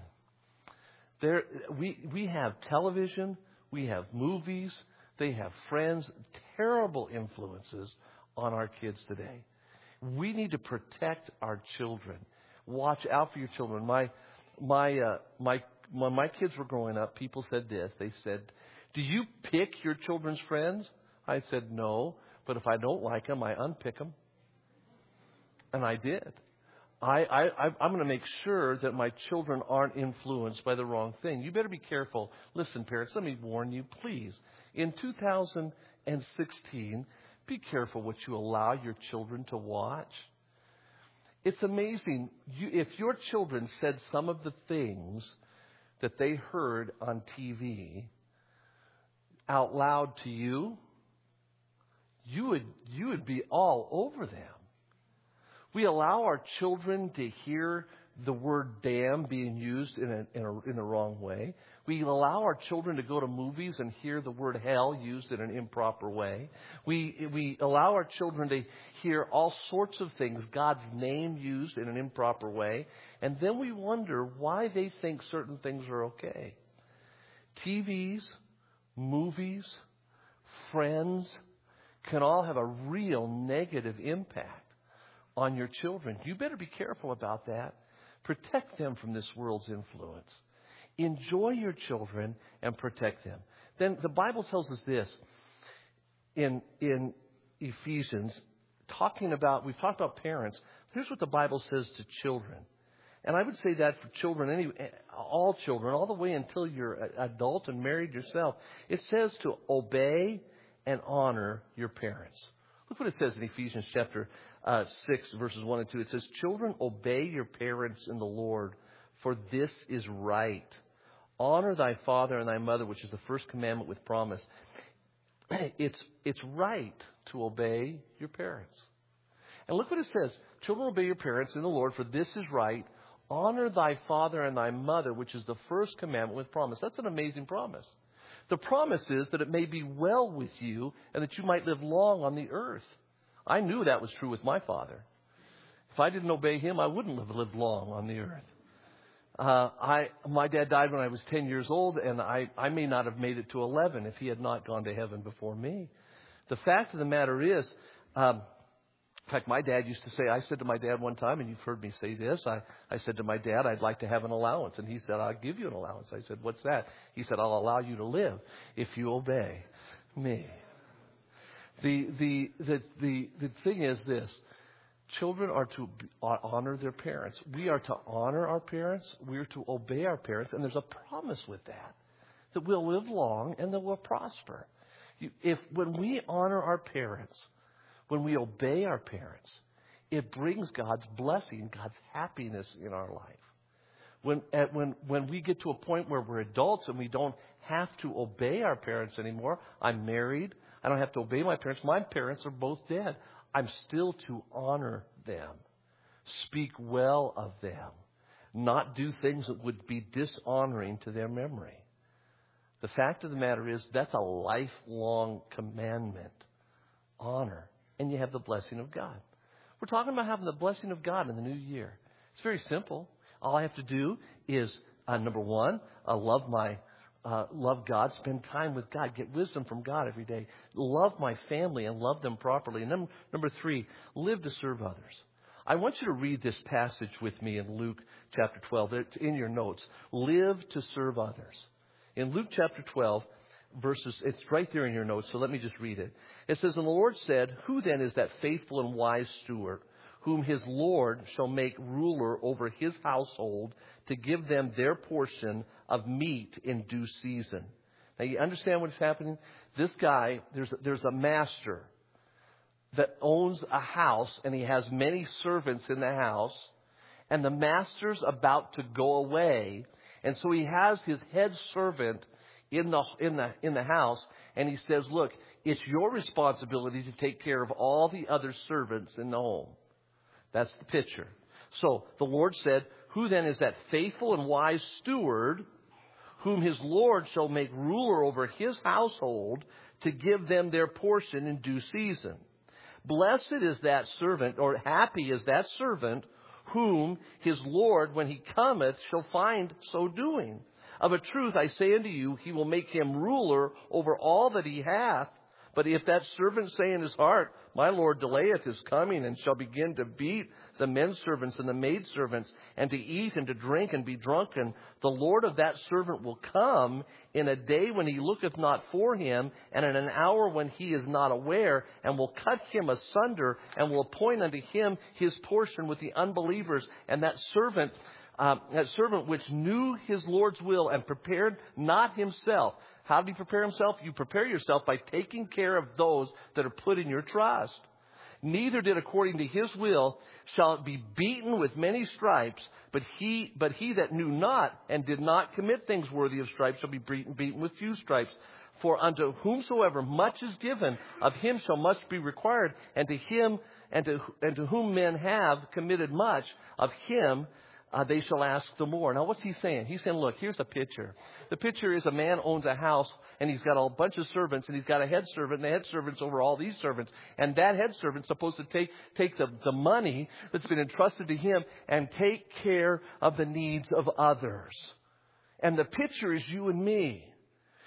There, we, we have television, we have movies, they have friends, terrible influences on our kids today. We need to protect our children. Watch out for your children. My, my, uh, my, when my kids were growing up, people said this. They said, do you pick your children's friends? I said, no. But if I don't like them, I unpick them. And I did. I, I, I'm going to make sure that my children aren't influenced by the wrong thing. You better be careful. Listen, parents, let me warn you, please. In two thousand sixteen, be careful what you allow your children to watch. It's amazing. You, if your children said some of the things that they heard on T V out loud to you, you would you would be all over them. We allow our children to hear the word damn being used in a, in a, in the wrong way. We allow our children to go to movies and hear the word hell used in an improper way. We we allow our children to hear all sorts of things, God's name used in an improper way. And then we wonder why they think certain things are okay. T Vs, movies, friends can all have a real negative impact on your children. You better be careful about that. Protect them from this world's influence. Enjoy your children and protect them. Then the Bible tells us this in, in Ephesians talking about, we've talked about parents. Here's what the Bible says to children. And I would say that for children, any, all children, all the way until you're an adult and married yourself. It says to obey and honor your parents. Look what it says in Ephesians chapter uh, six, verses one and two. It says, children, obey your parents in the Lord, for this is right. Honor thy father and thy mother, which is the first commandment with promise. It's, it's right to obey your parents. And look what it says. Children, obey your parents in the Lord, for this is right. Honor thy father and thy mother, which is the first commandment with promise. That's an amazing promise. The promise is that it may be well with you and that you might live long on the earth. I knew that was true with my father. If I didn't obey him, I wouldn't have lived long on the earth. Uh, I, my dad died when I was ten years old, and I, I may not have made it to eleven if he had not gone to heaven before me. The fact of the matter is, um, in fact, my dad used to say, I said to my dad one time, and you've heard me say this, I, I said to my dad, I'd like to have an allowance. And he said, I'll give you an allowance. I said, what's that? He said, I'll allow you to live if you obey me. The, the, the, the, the thing is this. Children are to honor their parents. We are to honor our parents. We are to obey our parents. And there's a promise with that, that we'll live long and that we'll prosper. If when we honor our parents, when we obey our parents, it brings God's blessing, God's happiness in our life. When, when, when we get to a point where we're adults and we don't have to obey our parents anymore, I'm married, I don't have to obey my parents. My parents are both dead. I'm still to honor them, speak well of them, not do things that would be dishonoring to their memory. The fact of the matter is that's a lifelong commandment. Honor. And you have the blessing of God. We're talking about having the blessing of God in the new year. It's very simple. All I have to do is, uh, number one, uh, love my Uh, love God, spend time with God, get wisdom from God every day, love my family and love them properly. And then, number three, live to serve others. I want you to read this passage with me in Luke chapter twelve. It's in your notes. Live to serve others. In Luke chapter twelve, verses, it's right there in your notes, so let me just read it. It says, and the Lord said, who then is that faithful and wise steward, whom his Lord shall make ruler over his household, to give them their portion of meat in due season? Now, you understand what's happening? This guy, there's, there's a master that owns a house, and he has many servants in the house, and the master's about to go away, and so he has his head servant in the, in the, in the house, and he says, look, it's your responsibility to take care of all the other servants in the home. That's the picture. So the Lord said, who then is that faithful and wise steward, whom his Lord shall make ruler over his household, to give them their portion in due season? Blessed is that servant, or happy is that servant, whom his Lord, when he cometh, shall find so doing. Of a truth I say unto you, he will make him ruler over all that he hath. But if that servant say in his heart, my Lord delayeth his coming, and shall begin to beat the men servants and the maid servants, and to eat and to drink and be drunken, the Lord of that servant will come in a day when he looketh not for him, and in an hour when he is not aware, and will cut him asunder, and will appoint unto him his portion with the unbelievers. And that servant, um, that servant which knew his Lord's will and prepared not himself. How did he prepare himself? You prepare yourself by taking care of those that are put in your trust. Neither did according to his will shall it be beaten with many stripes, but he but he that knew not and did not commit things worthy of stripes shall be beaten, beaten with few stripes. For unto whomsoever much is given, of him shall much be required, and to him and to and to whom men have committed much, of him Uh, they shall ask the more. Now, what's he saying? He's saying, look, here's a picture. The picture is a man owns a house, and he's got a bunch of servants, and he's got a head servant, and the head servant's over all these servants. And that head servant's supposed to take, take the, the money that's been entrusted to him and take care of the needs of others. And the picture is you and me.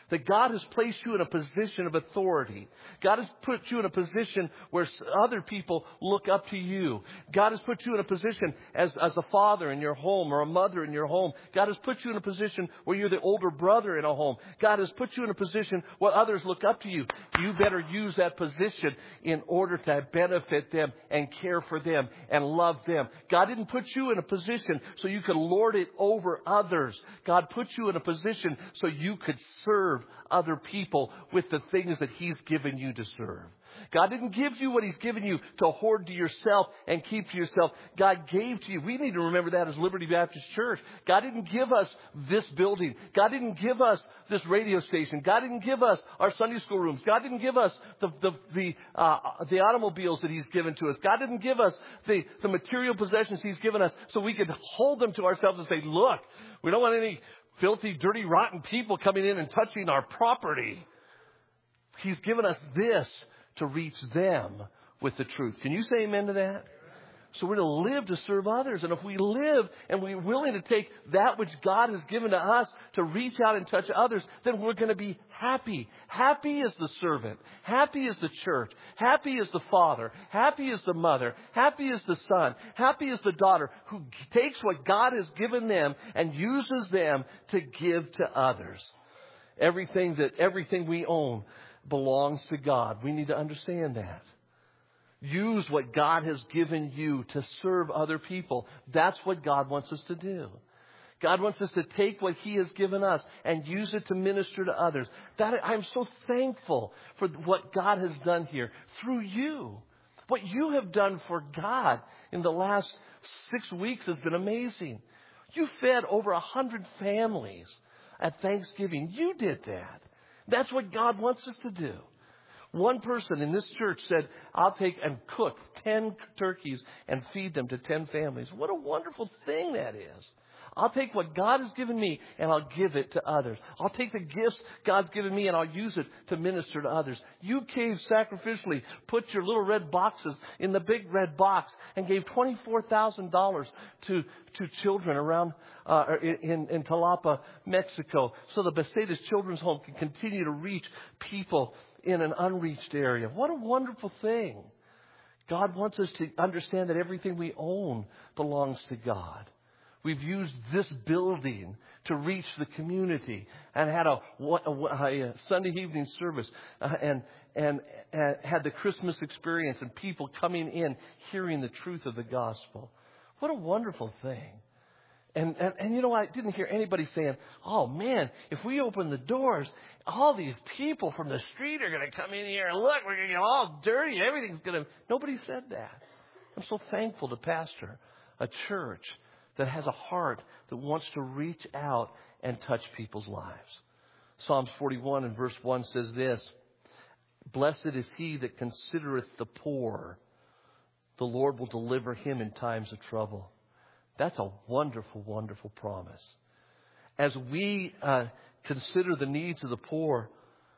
That God has placed you in a position of authority. God has put you in a position where other people look up to you. God has put you in a position as, as a father in your home or a mother in your home. God has put you in a position where you're the older brother in a home. God has put you in a position where others look up to you. You better use that position in order to benefit them and care for them and love them. God didn't put you in a position so you could lord it over others. God put you in a position so you could serve other people with the things that He's given you to serve. God didn't give you what He's given you to hoard to yourself and keep to yourself. God gave to you. We need to remember that as Liberty Baptist Church. God didn't give us this building. God didn't give us this radio station. God didn't give us our Sunday school rooms. God didn't give us the the the, uh, the automobiles that He's given to us. God didn't give us the, the material possessions He's given us so we could hold them to ourselves and say, look, we don't want any filthy, dirty, rotten people coming in and touching our property. He's given us this to reach them with the truth. Can you say amen to that? So we're to live to serve others. And if we live and we're willing to take that which God has given to us to reach out and touch others, then we're going to be happy. Happy is the servant. Happy is the church. Happy is the father. Happy is the mother. Happy is the son. Happy is the daughter who takes what God has given them and uses them to give to others. Everything that everything we own belongs to God. We need to understand that. Use what God has given you to serve other people. That's what God wants us to do. God wants us to take what He has given us and use it to minister to others. That I'm so thankful for what God has done here through you. What you have done for God in the last six weeks has been amazing. You fed over a hundred families at Thanksgiving. You did that. That's what God wants us to do. One person in this church said, I'll take and cook ten turkeys and feed them to ten families. What a wonderful thing that is. I'll take what God has given me and I'll give it to others. I'll take the gifts God's given me and I'll use it to minister to others. You gave sacrificially, put your little red boxes in the big red box and gave twenty-four thousand dollars to, to children around uh, in, in Jalapa, Mexico, so the Besetas Children's Home can continue to reach people in an unreached area. What a wonderful thing. God wants us to understand that everything we own belongs to God. We've used this building to reach the community and had a, a, a Sunday evening service uh, and, and, and had the Christmas experience and people coming in hearing the truth of the gospel. What a wonderful thing. And, and, and you know, I didn't hear anybody saying, oh, man, if we open the doors, all these people from the street are going to come in here and look, we're going to get all dirty. Everything's going to... Nobody said that. I'm so thankful to pastor a church that has a heart that wants to reach out and touch people's lives. Psalms forty-one and verse one says this, blessed is he that considereth the poor. The Lord will deliver him in times of trouble. That's a wonderful, wonderful promise. As we uh, consider the needs of the poor,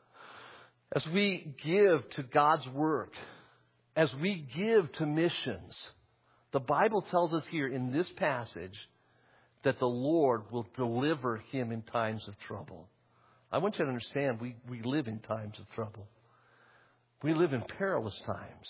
as we give to God's work, as we give to missions, the Bible tells us here in this passage that the Lord will deliver him in times of trouble. I want you to understand we, we live in times of trouble. We live in perilous times.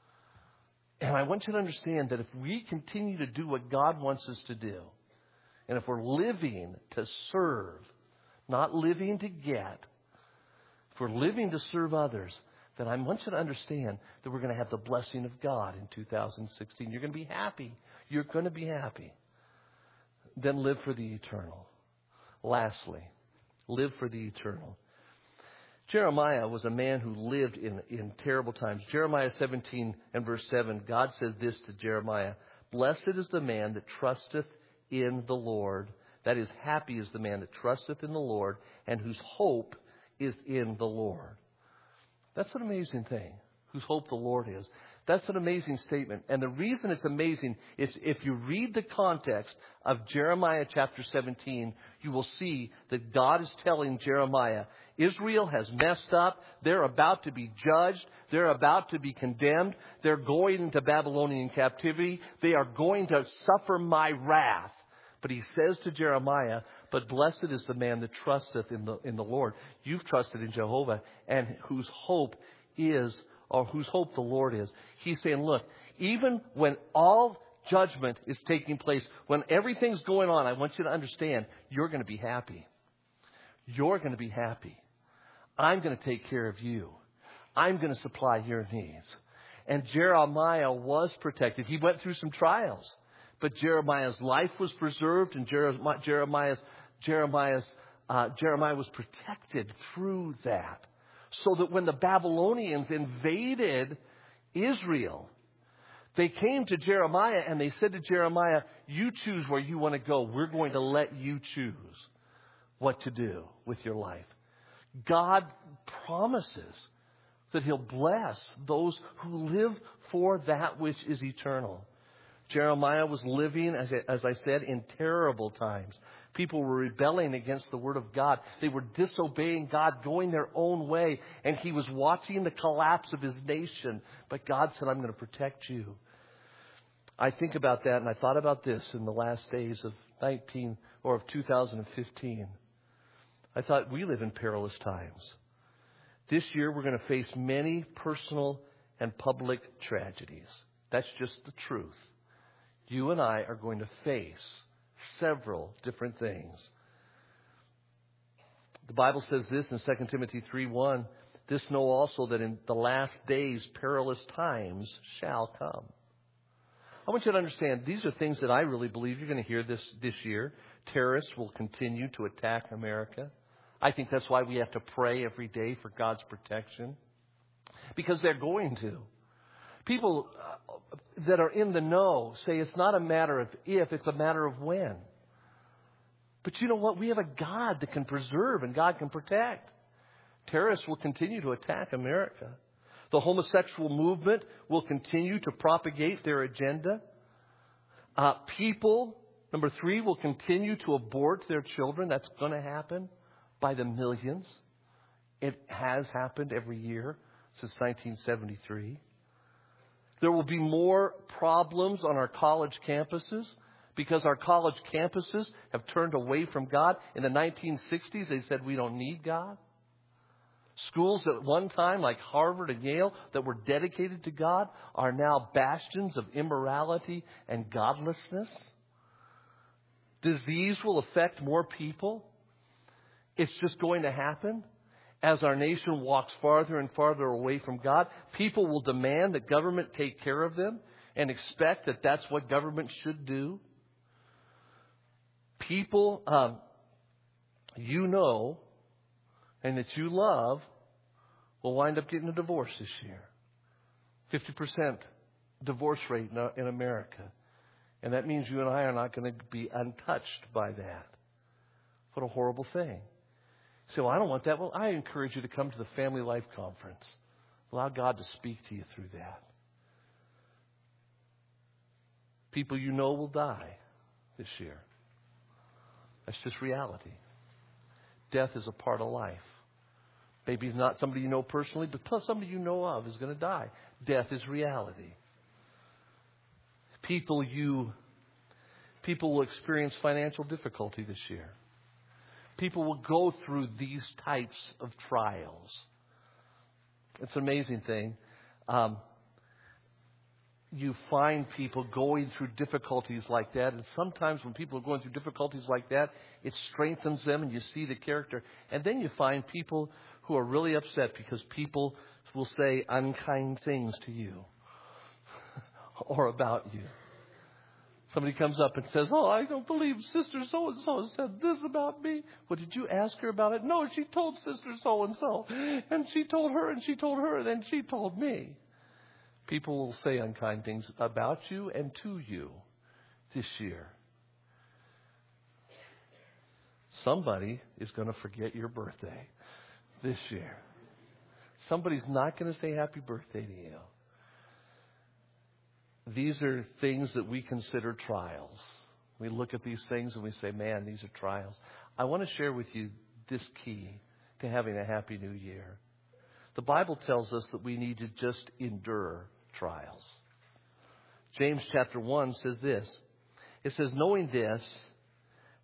And I want you to understand that if we continue to do what God wants us to do, and if we're living to serve, not living to get, if we're living to serve others, then I want you to understand that we're going to have the blessing of God in two thousand sixteen. You're going to be happy. You're going to be happy. Then live for the eternal. Lastly, live for the eternal. Jeremiah was a man who lived in, in terrible times. Jeremiah seventeen and verse seven, God said this to Jeremiah, blessed is the man that trusteth in the Lord. That is, happy is the man that trusteth in the Lord and whose hope is in the Lord. That's an amazing thing, whose hope the Lord is. That's an amazing statement. And the reason it's amazing is if you read the context of Jeremiah chapter seventeen, you will see that God is telling Jeremiah, Israel has messed up. They're about to be judged. They're about to be condemned. They're going into Babylonian captivity. They are going to suffer my wrath. But he says to Jeremiah, but blessed is the man that trusteth in the, in the Lord. You've trusted in Jehovah, and whose hope is, or whose hope the Lord is. He's saying, look, even when all judgment is taking place, when everything's going on, I want you to understand, you're going to be happy. You're going to be happy. I'm going to take care of you. I'm going to supply your needs. And Jeremiah was protected. He went through some trials, but Jeremiah's life was preserved, and Jeremiah's Jeremiah's uh, Jeremiah was protected through that, so that when the Babylonians invaded Israel, they came to Jeremiah and they said to Jeremiah, "You choose where you want to go. We're going to let you choose what to do with your life." God promises that He'll bless those who live for that which is eternal. Jeremiah was living, as I, as I said, in terrible times. People were rebelling against the Word of God. They were disobeying God, going their own way. And he was watching the collapse of his nation. But God said, "I'm going to protect you." I think about that, and I thought about this in the last days of nineteen or of two thousand fifteen. I thought, we live in perilous times. This year we're going to face many personal and public tragedies. That's just the truth. You and I are going to face several different things. The Bible says this in Second Timothy three one, "This know also that in the last days perilous times shall come." I want you to understand, these are things that I really believe you're going to hear this, this year. Terrorists will continue to attack America. I think that's why we have to pray every day for God's protection. Because they're going to. People that are in the know say it's not a matter of if, it's a matter of when. But you know what? We have a God that can preserve and God can protect. Terrorists will continue to attack America. The homosexual movement will continue to propagate their agenda. Uh, people, number three, will continue to abort their children. That's going to happen by the millions. It has happened every year since nineteen seventy-three. There will be more problems on our college campuses because our college campuses have turned away from God. In the nineteen sixties, they said we don't need God. Schools at one time, like Harvard and Yale, that were dedicated to God are now bastions of immorality and godlessness. Disease will affect more people. It's just going to happen. As our nation walks farther and farther away from God, people will demand that government take care of them and expect that that's what government should do. People, um, you know, and that you love, will wind up getting a divorce this year. fifty percent divorce rate in America. And that means you and I are not going to be untouched by that. What a horrible thing. You say, "Well, I don't want that." Well, I encourage you to come to the Family Life Conference. Allow God to speak to you through that. People you know will die this year. That's just reality. Death is a part of life. Maybe it's not somebody you know personally, but somebody you know of is going to die. Death is reality. People you, people will experience financial difficulty this year. People will go through these types of trials. It's an amazing thing. Um, you find people going through difficulties like that. And sometimes when people are going through difficulties like that, it strengthens them and you see the character. And then you find people who are really upset because people will say unkind things to you or about you. Somebody comes up and says, "Oh, I don't believe Sister so-and-so said this about me." Well, did you ask her about it? No, she told Sister so-and-so. And she told her and she told her and then she told me. People will say unkind things about you and to you this year. Somebody is going to forget your birthday this year. Somebody's not going to say happy birthday to you. These are things that we consider trials. We look at these things and we say, man, these are trials. I want to share with you this key to having a happy new year. The Bible tells us that we need to just endure trials. James chapter one says this. It says, knowing this,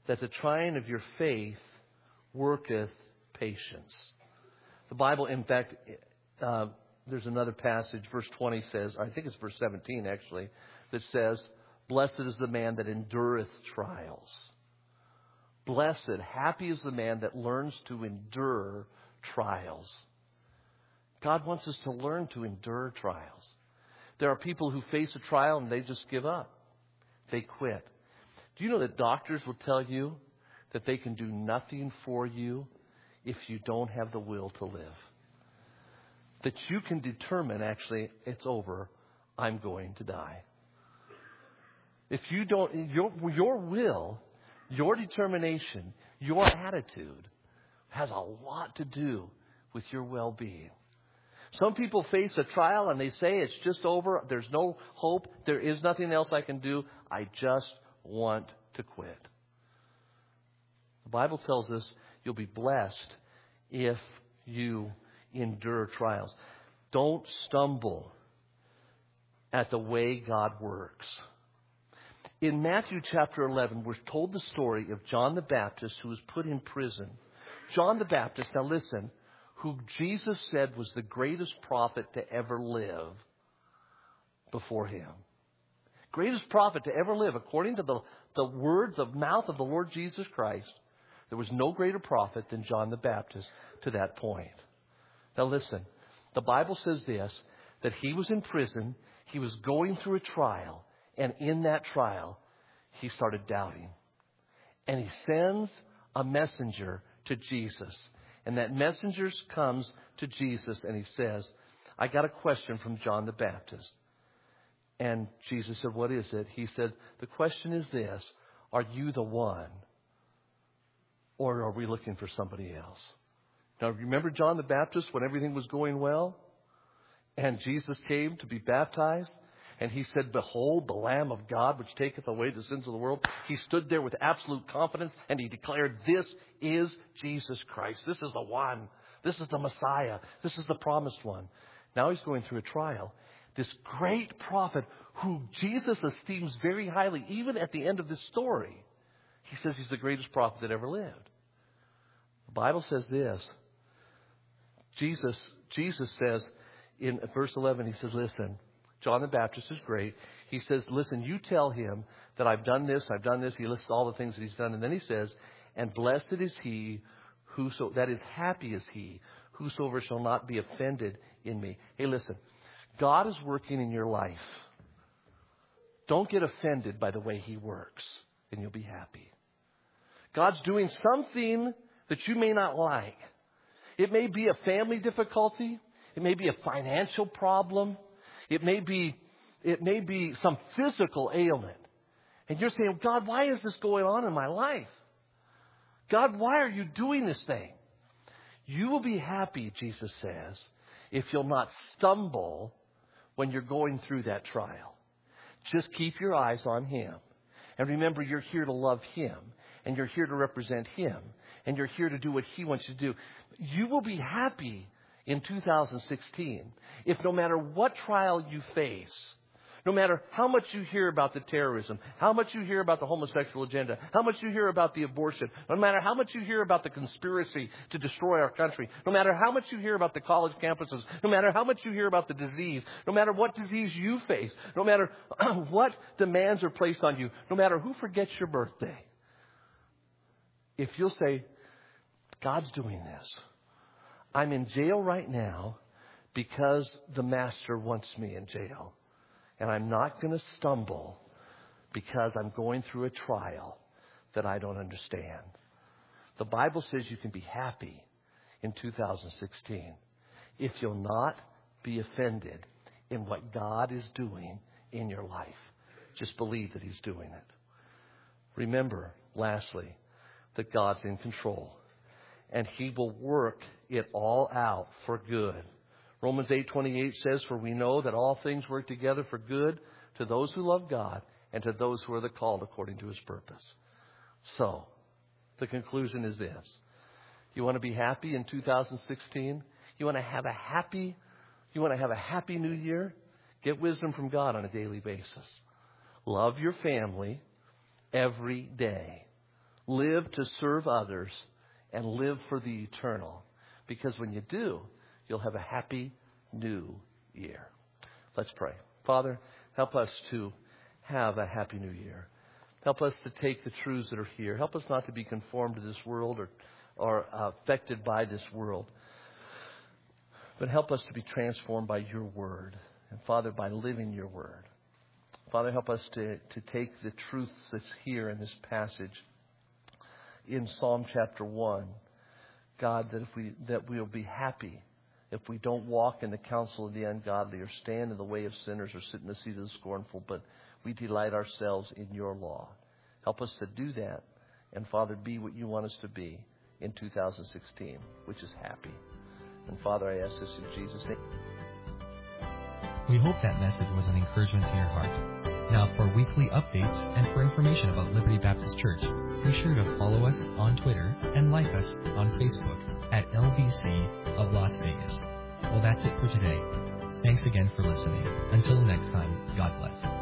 that the trying of your faith worketh patience. The Bible, in fact, uh, there's another passage, verse twenty says, I think it's verse seventeen actually, that says, blessed is the man that endureth trials. Blessed, happy is the man that learns to endure trials. God wants us to learn to endure trials. There are people who face a trial and they just give up. They quit. Do you know that doctors will tell you that they can do nothing for you if you don't have the will to live? That you can determine, actually, it's over, I'm going to die. If you don't, your, your will, your determination, your attitude has a lot to do with your well-being. Some people face a trial and they say it's just over. There's no hope. There is nothing else I can do. I just want to quit. The Bible tells us you'll be blessed if you endure trials. Don't stumble at the way God works. In Matthew chapter eleven, we're told the story of John the Baptist who was put in prison. John the Baptist, now listen, who Jesus said was the greatest prophet to ever live before him. Greatest prophet to ever live. According to the, the words of mouth of the Lord Jesus Christ, there was no greater prophet than John the Baptist to that point. Now listen, the Bible says this, that he was in prison, he was going through a trial, and in that trial, he started doubting. And he sends a messenger to Jesus. And that messenger comes to Jesus and he says, I got a question from John the Baptist. And Jesus said, what is it? He said, the question is this, are you the one? Or are we looking for somebody else? Now, remember John the Baptist when everything was going well? And Jesus came to be baptized? And he said, behold, the Lamb of God, which taketh away the sins of the world. He stood there with absolute confidence and he declared, this is Jesus Christ. This is the one. This is the Messiah. This is the promised one. Now he's going through a trial. This great prophet who Jesus esteems very highly, even at the end of this story, he says he's the greatest prophet that ever lived. The Bible says this. Jesus, Jesus says in verse eleven, he says, listen, John the Baptist is great. He says, listen, you tell him that I've done this, I've done this. He lists all the things that he's done. And then he says, and blessed is he, whoso, that is happy is he, whosoever shall not be offended in me. Hey, listen, God is working in your life. Don't get offended by the way he works, and you'll be happy. God's doing something that you may not like. It may be a family difficulty. It may be a financial problem. It may be, it may be some physical ailment. And you're saying, God, why is this going on in my life? God, why are you doing this thing? You will be happy, Jesus says, if you'll not stumble when you're going through that trial. Just keep your eyes on him. And remember, you're here to love him. And you're here to represent him. And you're here to do what he wants you to do. You will be happy in two thousand sixteen, if no matter what trial you face, no matter how much you hear about the terrorism, how much you hear about the homosexual agenda, how much you hear about the abortion, no matter how much you hear about the conspiracy to destroy our country, no matter how much you hear about the college campuses, no matter how much you hear about the disease, no matter what disease you face, no matter what demands are placed on you, no matter who forgets your birthday, if you'll say, God's doing this. I'm in jail right now because the master wants me in jail. And I'm not going to stumble because I'm going through a trial that I don't understand. The Bible says you can be happy in two thousand sixteen if you'll not be offended in what God is doing in your life. Just believe that he's doing it. Remember, lastly, that God's in control. And he will work it all out for good. Romans eight twenty-eight says, for we know that all things work together for good to those who love God and to those who are the called according to his purpose. So, the conclusion is this. You want to be happy in two thousand sixteen? You want to have a happy, you want to have a happy new year? Get wisdom from God on a daily basis. Love your family every day. Live to serve others and live for the eternal. Because when you do, you'll have a happy new year. Let's pray. Father, help us to have a happy new year. Help us to take the truths that are here. Help us not to be conformed to this world or, or uh, affected by this world. But help us to be transformed by your word. And Father, by living your word. Father, help us to, to take the truths that's here in this passage in Psalm chapter one. God, that if we that we'll be happy if we don't walk in the counsel of the ungodly or stand in the way of sinners or sit in the seat of the scornful, but we delight ourselves in your law. Help us to do that. And Father, be what you want us to be in two thousand sixteen, which is happy. And Father, I ask this in Jesus' name. We hope that message was an encouragement to your heart. Now, for weekly updates and for information about Liberty Baptist Church, be sure to follow us on Twitter and like us on Facebook at L B C of Las Vegas. Well, that's it for today. Thanks again for listening. Until next time, God bless.